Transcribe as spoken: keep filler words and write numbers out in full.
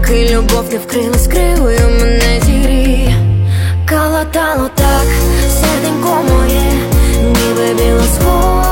поки любов не вкрилась кривою, мене зігріє. Калатало так серденько моє, ніби біло схоже